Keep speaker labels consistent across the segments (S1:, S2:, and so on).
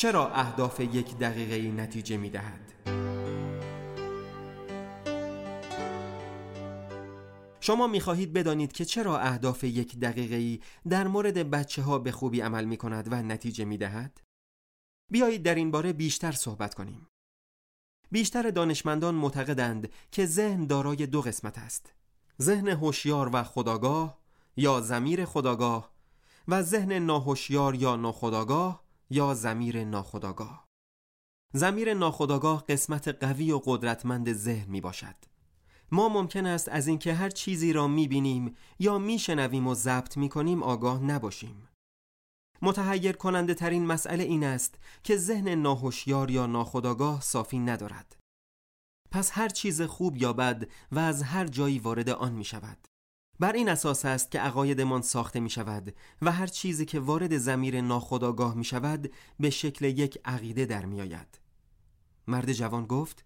S1: چرا اهداف یک دقیقه‌ای نتیجه می‌دهد؟ شما می‌خواهید بدانید که چرا اهداف یک دقیقه‌ای در مورد بچه‌ها به خوبی عمل می‌کند و نتیجه می‌دهد؟ بیایید در این باره بیشتر صحبت کنیم. بیشتر دانشمندان معتقدند که ذهن دارای دو قسمت است: ذهن هوشیار و خودآگاه یا ضمیر خودآگاه و ذهن ناهوشیار یا ناخودآگاه یا ضمیر ناخودآگاه. ضمیر ناخودآگاه قسمت قوی و قدرتمند ذهن می باشد. ما ممکن است از اینکه هر چیزی را می بینیم یا می شنویم و ضبط می کنیم آگاه نباشیم. متحیر کننده ترین مسئله این است که ذهن ناهوشیار یا ناخودآگاه صافی ندارد. پس هر چیز خوب یا بد و از هر جایی وارد آن می شود. بر این اساس است که عقایدمان ساخته می شود و هر چیزی که وارد ضمیر ناخودآگاه می شود به شکل یک عقیده در می آید. مرد جوان گفت: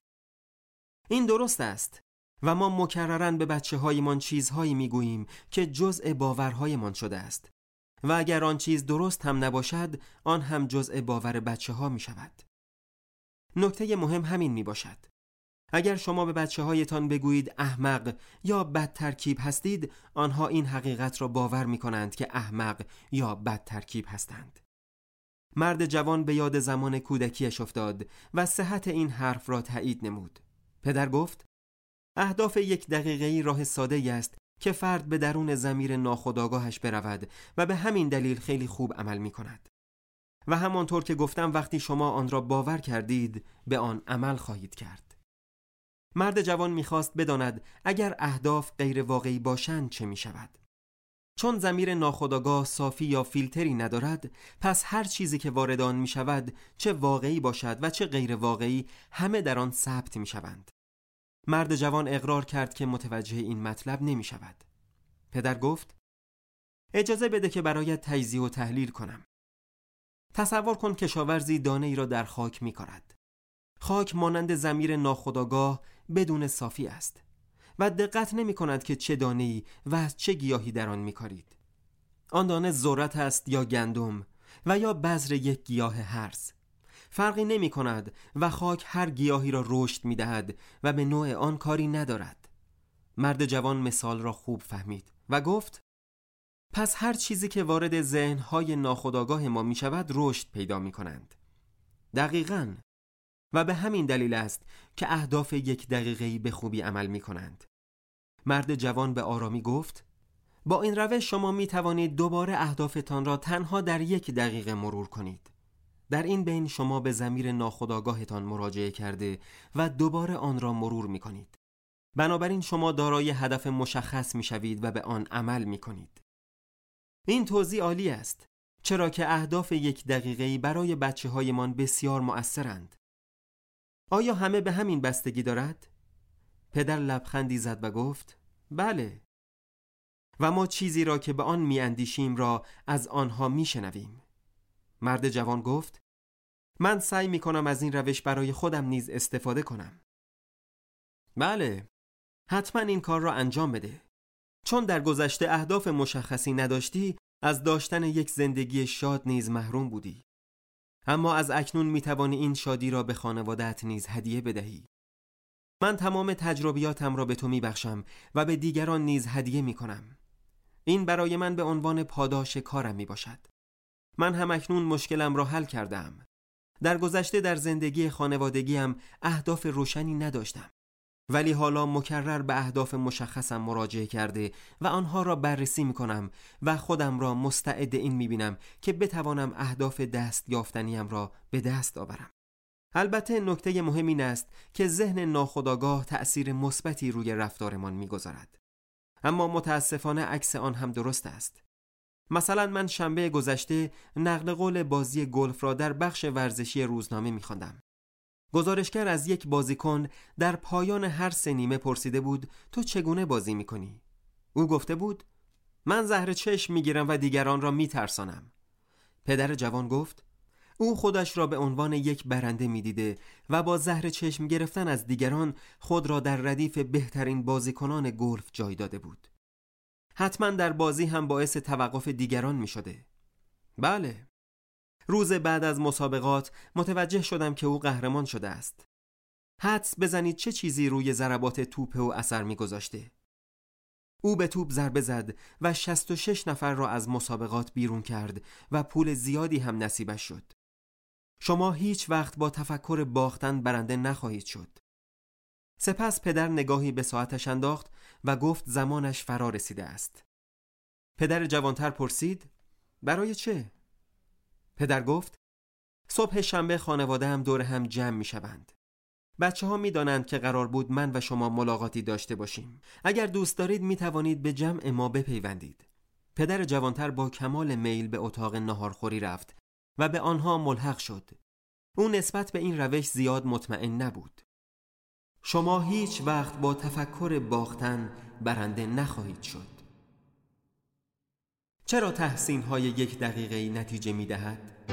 S1: این درست است و ما مکرراً به بچه هایمان چیزهایی می گوییم که جزء باورهایمان شده است و اگر آن چیز درست هم نباشد آن هم جزء باور بچه ها می شود. نکته مهم همین می باشد. اگر شما به بچه هایتان بگویید احمق یا بد ترکیب هستید، آنها این حقیقت را باور می کنند که احمق یا بد ترکیب هستند. مرد جوان به یاد زمان کودکیش افتاد و صحت این حرف را تایید نمود. پدر گفت: اهداف یک دقیقه‌ای راه ساده‌ای است که فرد به درون ضمیر ناخودآگاهش برود و به همین دلیل خیلی خوب عمل می کند. و همانطور که گفتم وقتی شما آن را باور کردید به آن عمل خواهید کرد. مرد جوان می‌خواست بداند اگر اهداف غیر واقعی باشند چه می‌شود. چون ضمیر ناخودآگاه صافی یا فیلتری ندارد، پس هر چیزی که وارد آن می‌شود، چه واقعی باشد و چه غیر واقعی، همه در آن ثبت می‌شوند. مرد جوان اقرار کرد که متوجه این مطلب نمی‌شود. پدر گفت: اجازه بده که برایت تجزیه و تحلیل کنم. تصور کن کشاورزی دانه‌ای را در خاک می‌کارد. خاک مانند ضمیر ناخودآگاه بدون صافی است و دقت نمی کند که چه دانه‌ای و از چه گیاهی در آن می کارید. آن دانه ذرت است یا گندم و یا بذر یک گیاه هرز، فرقی نمی کند و خاک هر گیاهی را رشد می دهد و به نوع آن کاری ندارد. مرد جوان مثال را خوب فهمید و گفت: پس هر چیزی که وارد ذهن‌های ناخودآگاه ما می شود رشد پیدا می کنند. دقیقاً. و به همین دلیل است که اهداف یک دقیقه‌ای به خوبی عمل می کنند. مرد جوان به آرامی گفت: با این روش شما می توانید دوباره اهدافتان را تنها در یک دقیقه مرور کنید. در این بین شما به ضمیر ناخودآگاهتان مراجعه کرده و دوباره آن را مرور می کنید. بنابراین شما دارای هدف مشخص می شوید و به آن عمل می کنید. این توضیح عالی است، چرا که اهداف یک دقیقه‌ای برای بچه‌هایمان بسیار مؤثرند. آیا همه به همین بستگی دارد؟ پدر لبخندی زد و گفت: بله. و ما چیزی را که به آن می‌اندیشیم را از آنها می‌شنویم. مرد جوان گفت: من سعی می‌کنم از این روش برای خودم نیز استفاده کنم. بله، حتما این کار را انجام بده. چون در گذشته اهداف مشخصی نداشتی، از داشتن یک زندگی شاد نیز محروم بودی. اما از اکنون می‌توانی این شادی را به خانواده‌ات نیز هدیه بدهی. من تمام تجربیاتم را به تو می‌بخشم و به دیگران نیز هدیه می‌کنم. این برای من به عنوان پاداش کارم میباشد. من هم اکنون مشکلم را حل کردم. در گذشته در زندگی خانوادگیم اهداف روشنی نداشتم، ولی حالا مکرر به اهداف مشخصم مراجعه کرده و آنها را بررسی میکنم و خودم را مستعد این میبینم که بتوانم اهداف دست یافتنیم را به دست آورم. البته نکته مهم این است که ذهن ناخودآگاه تأثیر مثبتی روی رفتارمان میگذارد. اما متاسفانه عکس آن هم درست است. مثلا من شنبه گذشته نقل قول بازی گلف را در بخش ورزشی روزنامه می‌خواندم. گزارشگر از یک بازیکن در پایان هر 3 نیمه پرسیده بود: تو چگونه بازی می‌کنی؟ او گفته بود: من زهر چشم می‌گیرم و دیگران را می‌ترسانم. پدر جوان گفت: او خودش را به عنوان یک برنده می‌دیده و با زهر چشم گرفتن از دیگران خود را در ردیف بهترین بازیکنان گلف جای داده بود. حتما در بازی هم باعث توقف دیگران می‌شده. بله. روز بعد از مسابقات متوجه شدم که او قهرمان شده است. حدس بزنید چه چیزی روی ضربات توپ او اثر می‌گذاشته. او به توپ ضربه زد و 66 نفر را از مسابقات بیرون کرد و پول زیادی هم نصیبش شد. شما هیچ وقت با تفکر باختن برنده نخواهید شد. سپس پدر نگاهی به ساعتش انداخت و گفت زمانش فرا رسیده است. پدر جوانتر پرسید: برای چه؟ پدر گفت: صبح شنبه خانواده هم دور هم جمع می شوند. بچه ها می دانند که قرار بود من و شما ملاقاتی داشته باشیم. اگر دوست دارید می توانید به جمع ما بپیوندید. پدر جوانتر با کمال میل به اتاق ناهارخوری رفت و به آنها ملحق شد. او نسبت به این روش زیاد مطمئن نبود. شما هیچ وقت با تفکر باختن برنده نخواهید شد. چرا تحسین‌های 1 دقیقه‌ای نتیجه می‌دهد؟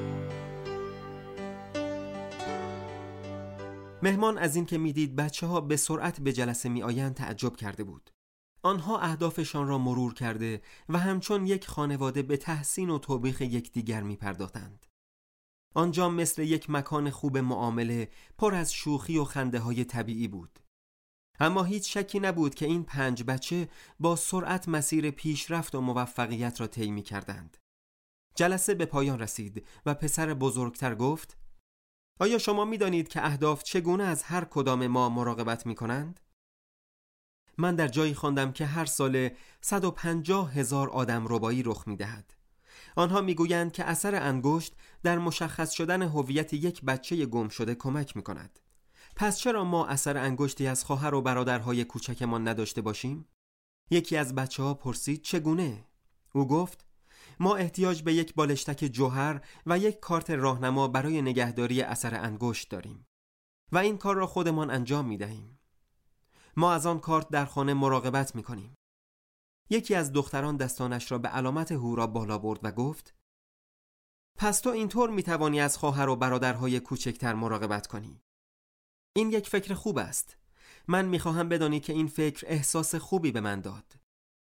S1: مهمان از این که می‌دید بچه‌ها به سرعت به جلسه می‌آیند تعجب کرده بود. آنها اهدافشان را مرور کرده و همچون یک خانواده به تحسین و توبیخ یکدیگر می‌پرداختند. آنجا مثل یک مکان خوب معامله پر از شوخی و خنده‌های طبیعی بود. اما هیچ شکی نبود که این 5 بچه با سرعت مسیر پیشرفت و موفقیت را طی می‌کردند. جلسه به پایان رسید و پسر بزرگتر گفت: آیا شما می‌دانید که اهداف چگونه از هر کدام ما مراقبت می‌کنند؟ من در جایی خواندم که هر سال 150,000 آدم ربایی رخ می‌دهد. آنها می‌گویند که اثر انگشت در مشخص شدن هویت یک بچه گم شده کمک می‌کند. پس چرا ما اثر انگشتی از خواهر و برادرهای کوچکمان نداشته باشیم؟ یکی از بچه‌ها پرسید: چگونه؟ او گفت: ما احتیاج به یک بالشتک جوهر و یک کارت راهنما برای نگهداری اثر انگشت داریم و این کار را خودمان انجام می‌دهیم. ما از آن کارت در خانه مراقبت می‌کنیم. یکی از دختران دستانش را به علامت هورا بالا برد و گفت: پس تو اینطور می‌توانی از خواهر و برادرهای کوچکتر مراقبت کنی. این یک فکر خوب است. من می‌خواهم بدانی که این فکر احساس خوبی به من داد.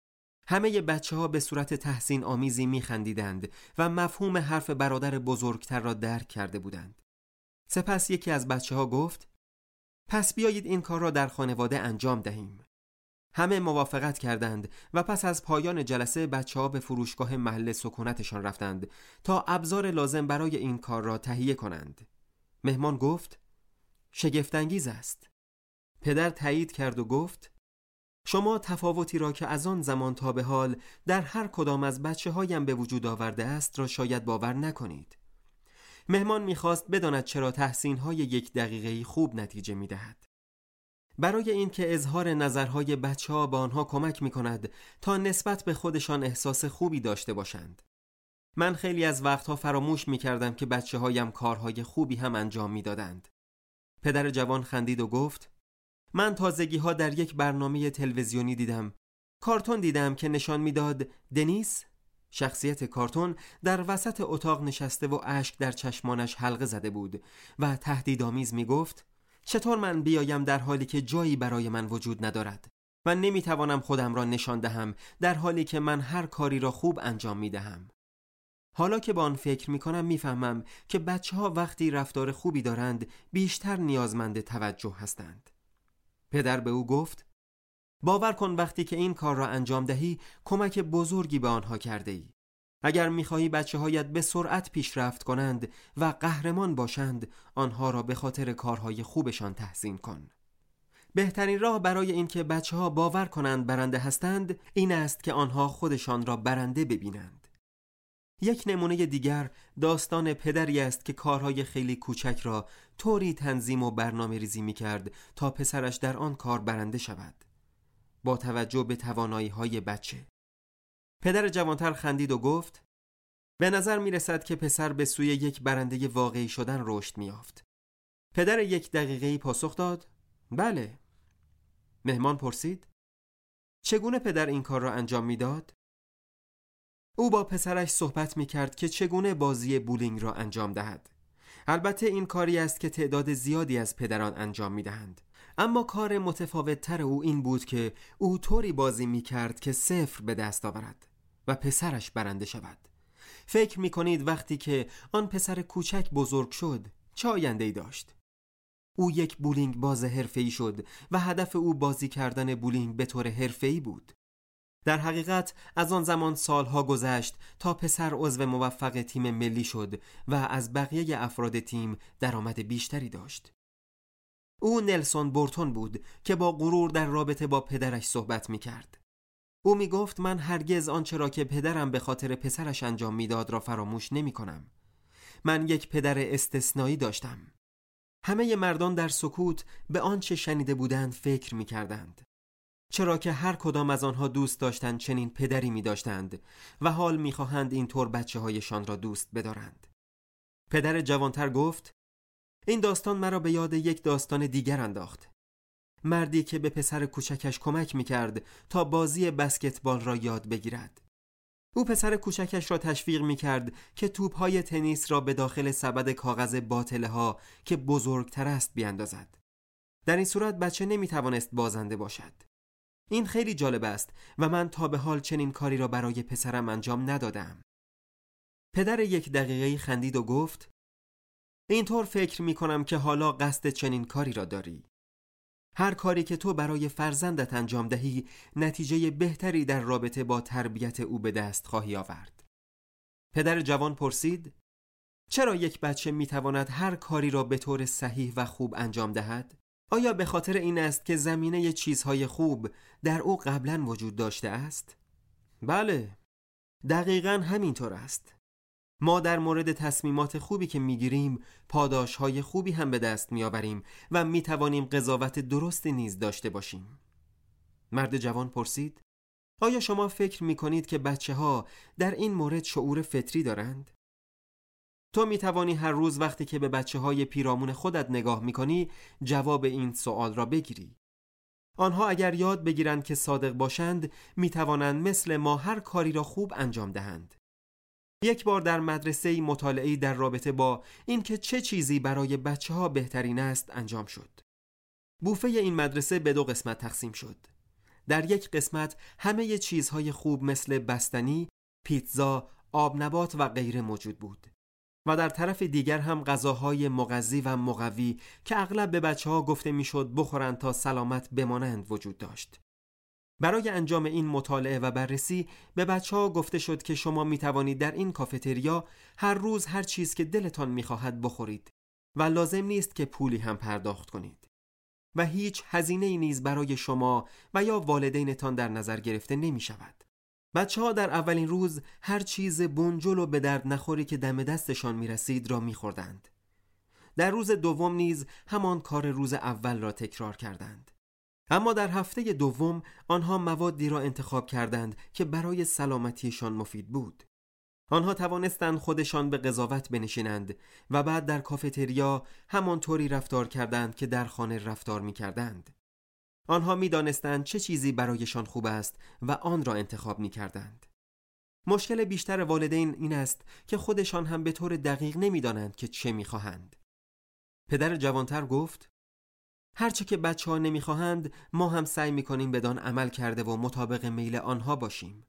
S1: همه بچه‌ها به صورت تحسین آمیزی می‌خندیدند و مفهوم حرف برادر بزرگتر را درک کرده بودند. سپس یکی از بچه‌ها گفت: پس بیایید این کار را در خانواده انجام دهیم. همه موافقت کردند و پس از پایان جلسه بچه‌ها به فروشگاه محل سکونتشان رفتند تا ابزار لازم برای این کار را تهیه کنند. مهمان گفت: شگفت‌انگیز است. پدر تایید کرد و گفت: شما تفاوتی را که از آن زمان تا به حال در هر کدام از بچه‌هایم به وجود آورده است را شاید باور نکنید. مهمان می‌خواست بداند چرا تحسین‌های 1 دقیقه‌ای خوب نتیجه می‌دهد. برای اینکه اظهار نظرهای بچه‌ها به آنها کمک می‌کند تا نسبت به خودشان احساس خوبی داشته باشند. من خیلی از وقتها فراموش می‌کردم که بچه‌هایم کارهای خوبی هم انجام می‌دادند. پدر جوان خندید و گفت: من تازگی‌ها در یک برنامه تلویزیونی کارتون دیدم که نشان می‌داد دنیس، شخصیت کارتون، در وسط اتاق نشسته و اشک در چشمانش حلقه زده بود و تهدیدآمیز می‌گفت: چطور من بیایم در حالی که جایی برای من وجود ندارد و نمی‌توانم خودم را نشان دهم در حالی که من هر کاری را خوب انجام می‌دهم. حالا که با آن فکر می‌کنم می‌فهمم که بچه‌ها وقتی رفتار خوبی دارند بیشتر نیازمند توجه هستند. پدر به او گفت: باور کن وقتی که این کار را انجام دهی کمک بزرگی به آنها کرده ای. اگر می‌خواهی بچه‌هایت به سرعت پیشرفت کنند و قهرمان باشند، آنها را به خاطر کارهای خوبشان تحسین کن. بهترین راه برای اینکه بچه‌ها باور کنند برنده هستند این است که آنها خودشان را برنده ببینند. یک نمونه دیگر داستان پدری است که کارهای خیلی کوچک را طوری تنظیم و برنامه ریزی می کرد تا پسرش در آن کار برنده شود با توجه به توانایی‌های بچه. پدر جوانتر خندید و گفت: به نظر می رسد که پسر به سوی یک برنده واقعی شدن رشد می یافت. پدر 1 دقیقه‌ای پاسخ داد: بله. مهمان پرسید: چگونه پدر این کار را انجام می داد؟ او با پسرش صحبت می کرد که چگونه بازی بولینگ را انجام دهد. البته این کاری است که تعداد زیادی از پدران انجام می دهند. اما کار متفاوت تر او این بود که او طوری بازی می کرد که 0 به دست آورد و پسرش برنده شود. فکر می‌کنید وقتی که آن پسر کوچک بزرگ شد چه آینده‌ای داشت؟ او یک بولینگ باز حرفه‌ای شد و هدف او بازی کردن بولینگ به طور حرفه‌ای بود. در حقیقت از آن زمان سالها گذشت تا پسر عضو موفق تیم ملی شد و از بقیه افراد تیم درآمد بیشتری داشت. او نلسون بورتون بود که با غرور در رابطه با پدرش صحبت می‌کرد. او می‌گفت من هرگز آنچه را که پدرم به خاطر پسرش انجام می‌داد را فراموش نمی‌کنم. من یک پدر استثنایی داشتم. همه مردان در سکوت به آنچه شنیده بودند فکر می‌کردند. چرا که هر کدام از آنها دوست داشتند چنین پدری می داشتند و حال می خواهند اینطور بچه هایشان را دوست بدارند. پدر جوانتر گفت این داستان مرا به یاد یک داستان دیگر انداخت. مردی که به پسر کوچکش کمک می کرد تا بازی بسکتبال را یاد بگیرد. او پسر کوچکش را تشویق می کرد که توپ‌های تنیس را به داخل سبد کاغذ باطله ها که بزرگتر است بیاندازد. در این صورت بچه نمی توانست بازنده باشد. این خیلی جالب است و من تا به حال چنین کاری را برای پسرم انجام ندادم. پدر 1 دقیقه خندید و گفت اینطور فکر می کنم که حالا قصد چنین کاری را داری. هر کاری که تو برای فرزندت انجام دهی نتیجه بهتری در رابطه با تربیت او به دست خواهی آورد. پدر جوان پرسید چرا یک بچه می تواند هر کاری را به طور صحیح و خوب انجام دهد؟ آیا به خاطر این است که زمینه چیزهای خوب در او قبلا وجود داشته است؟ بله، دقیقاً همینطور است. ما در مورد تصمیمات خوبی که میگیریم پاداشهای خوبی هم به دست میآوریم و میتوانیم قضاوت درستی نیز داشته باشیم. مرد جوان پرسید آیا شما فکر میکنید که بچه‌ها در این مورد شعور فطری دارند؟ تو می توانی هر روز وقتی که به بچه‌های پیرامون خودت نگاه می‌کنی جواب این سوال را بگیری. آنها اگر یاد بگیرند که صادق باشند می توانند مثل ما هر کاری را خوب انجام دهند. یک بار در مدرسه مطالعه‌ای در رابطه با اینکه چه چیزی برای بچه‌ها بهترین است انجام شد. بوفه این مدرسه به 2 قسمت تقسیم شد. در یک قسمت همه چیزهای خوب مثل بستنی، پیتزا، آب نبات و غیره موجود بود. و در طرف دیگر هم غذاهای مغذی و مقوی که اغلب به بچه‌ها گفته میشد بخورند تا سلامت بمانند وجود داشت. برای انجام این مطالعه و بررسی به بچه‌ها گفته شد که شما می توانید در این کافتریا هر روز هر چیز که دلتان می‌خواهد بخورید و لازم نیست که پولی هم پرداخت کنید و هیچ هزینه‌ای نیز برای شما و یا والدینتان در نظر گرفته نمی‌شود. بچه‌ها در اولین روز هر چیز بنجل و به درد نخوری که دم دستشان می‌رسید را می‌خوردند. در روز دوم نیز همان کار روز اول را تکرار کردند. اما در هفته دوم آنها موادی را انتخاب کردند که برای سلامتیشان مفید بود. آنها توانستند خودشان به قضاوت بنشینند و بعد در کافتریا همانطوری رفتار کردند که در خانه رفتار می‌کردند. آنها می‌دانستند چه چیزی برایشان خوب است و آن را انتخاب می‌کردند. مشکل بیشتر والدین این است که خودشان هم به طور دقیق نمی‌دانند که چه می‌خواهند. پدر جوانتر گفت: هرچه که بچه‌ها نمی‌خواهند ما هم سعی می‌کنیم بدان عمل کرده و مطابق میل آنها باشیم.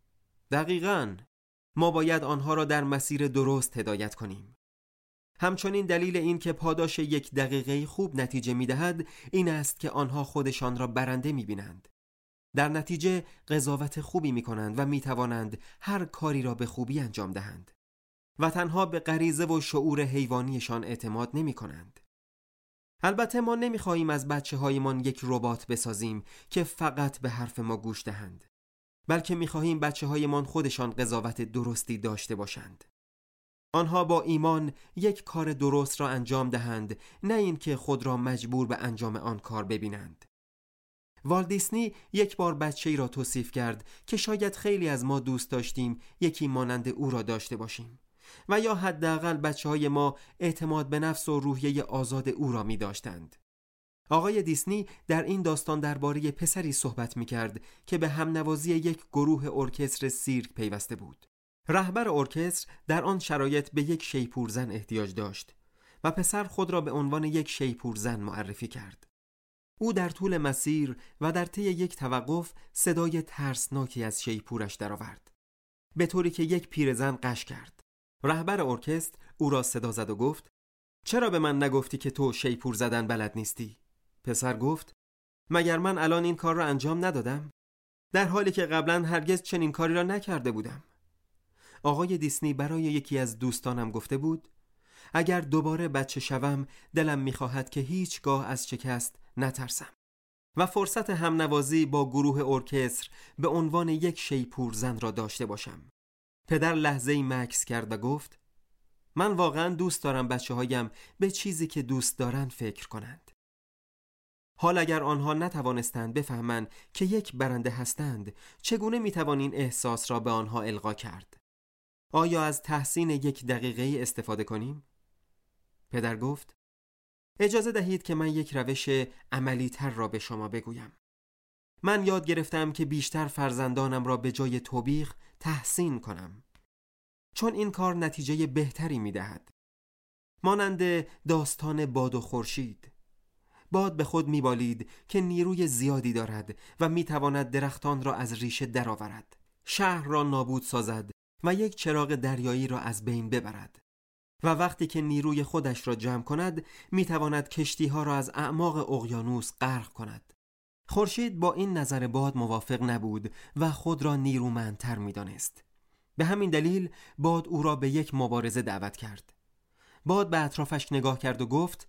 S1: دقیقاً، ما باید آنها را در مسیر درست هدایت کنیم. همچنین دلیل این که پاداش 1 دقیقه خوب نتیجه می‌دهد این است که آنها خودشان را برنده می‌بینند. در نتیجه قضاوت خوبی می‌کنند و می‌توانند هر کاری را به خوبی انجام دهند و تنها به غریزه و شعور حیوانیشان اعتماد نمی‌کنند. البته ما نمی‌خواهیم از بچه‌هایمان یک ربات بسازیم که فقط به حرف ما گوش دهند، بلکه می‌خواهیم بچه‌هایمان خودشان قضاوت درستی داشته باشند. آنها با ایمان یک کار درست را انجام دهند، نه اینکه خود را مجبور به انجام آن کار ببینند. والت دیسنی یک بار بچه‌ای را توصیف کرد که شاید خیلی از ما دوست داشتیم یکی مانند او را داشته باشیم و یا حداقل بچه‌های ما اعتماد به نفس و روحیه آزاد او را می داشتند. آقای دیسنی در این داستان درباره پسری صحبت می کرد که به همنوازی یک گروه ارکستر سیرک پیوسته بود. رهبر ارکستر در آن شرایط به یک شیپورزن احتیاج داشت و پسر خود را به عنوان یک شیپورزن معرفی کرد. او در طول مسیر و در طی یک توقف صدای ترسناکی از شیپورش درآورد. به طوری که یک پیرزن غش کرد. رهبر ارکستر او را صدا زد و گفت: چرا به من نگفتی که تو شیپور زدن بلد نیستی؟ پسر گفت: مگر من الان این کار را انجام ندادم؟ در حالی که قبلا هرگز چنین کاری را نکرده بودم. آقای دیسنی برای یکی از دوستانم گفته بود: اگر دوباره بچه شوم دلم می‌خواهد که هیچگاه از شکست نترسم و فرصت همنوازی با گروه ارکستر به عنوان یک شیپور زن را داشته باشم. پدر لحظه‌ای مکث کرد و گفت: من واقعا دوست دارم بچه‌هایم به چیزی که دوست دارن فکر کنند. حال اگر آنها نتوانستند بفهمند که یک برنده هستند، چگونه میتوان این احساس را به آنها القا کرد؟ آیا از تحسین یک دقیقه استفاده کنیم؟ پدر گفت: اجازه دهید که من یک روش عملی تر را به شما بگویم. من یاد گرفتم که بیشتر فرزندانم را به جای توبیخ تحسین کنم، چون این کار نتیجه بهتری میدهد. مانند داستان باد و خورشید. باد به خود میبالید که نیروی زیادی دارد و میتواند درختان را از ریشه درآورد، شهر را نابود سازد و یک چراغ دریایی را از بین ببرد. و وقتی که نیروی خودش را جمع کند میتواند کشتیها را از اعماق اقیانوس غرق کند. خورشید با این نظر باد موافق نبود و خود را نیرومندتر میدانست. به همین دلیل باد او را به یک مبارزه دعوت کرد. باد به اطرافش نگاه کرد و گفت: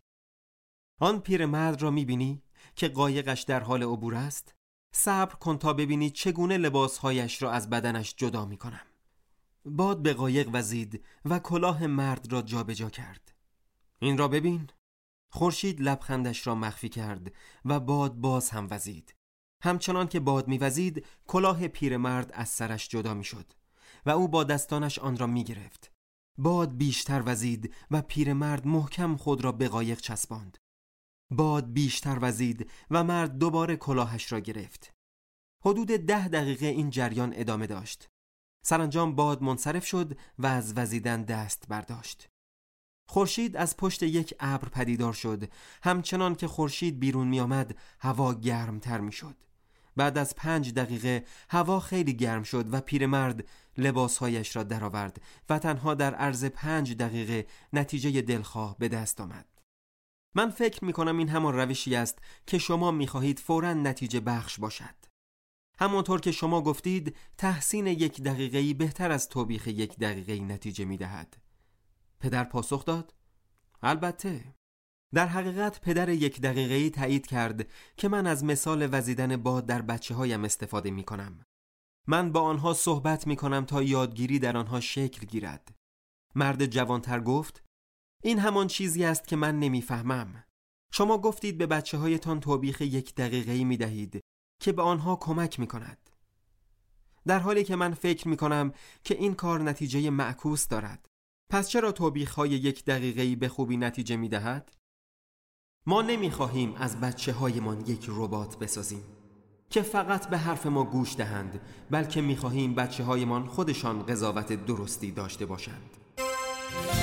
S1: آن پیرمرد را میبینی که قایقش در حال عبور است؟ صبر کن تا ببینی چگونه لباسهایش را از بدنش جدا میکنم. باد به قایق وزید و کلاه مرد را جابجا کرد. این را ببین. خورشید لبخندش را مخفی کرد و باد باز هم وزید. همچنان که باد میوزید کلاه پیرمرد از سرش جدا میشد و او با دستانش آن را میگرفت. باد بیشتر وزید و پیرمرد محکم خود را به قایق چسباند. باد بیشتر وزید و مرد دوباره کلاهش را گرفت. حدود 10 دقیقه این جریان ادامه داشت. سرانجام باد منصرف شد و از وزیدن دست برداشت. خورشید از پشت یک ابر پدیدار شد. همچنان که خورشید بیرون می آمد هوا گرمتر می شد. بعد از 5 دقیقه هوا خیلی گرم شد و پیرمرد لباسهایش را درآورد و تنها در عرض 5 دقیقه نتیجه دلخواه به دست آمد. من فکر می کنم این همان روشی است که شما می خواهید فوراً نتیجه بخش باشد. همانطور که شما گفتید تحسین 1 دقیقه‌ای بهتر از توبیخ 1 دقیقه‌ای نتیجه می دهد. پدر پاسخ داد: البته. در حقیقت پدر 1 دقیقه‌ای تایید کرد که من از مثال وزیدن باد در بچه‌هایم استفاده می کنم. من با آنها صحبت می کنم تا یادگیری در آنها شکل گیرد. مرد جوانتر گفت: این همان چیزی است که من نمیفهمم. شما گفتید به بچه‌هایتان توبیخ 1 دقیقه‌ای می دهید که به آنها کمک می کند، در حالی که من فکر می کنم که این کار نتیجه معکوس دارد. پس چرا توبیخ‌های 1 دقیقه‌ای به خوبی نتیجه می دهد؟ ما نمی خواهیم از بچه‌هایمان یک ربات بسازیم که فقط به حرف ما گوش دهند، بلکه می خواهیم بچه‌هایمان خودشان قضاوت درستی داشته باشند.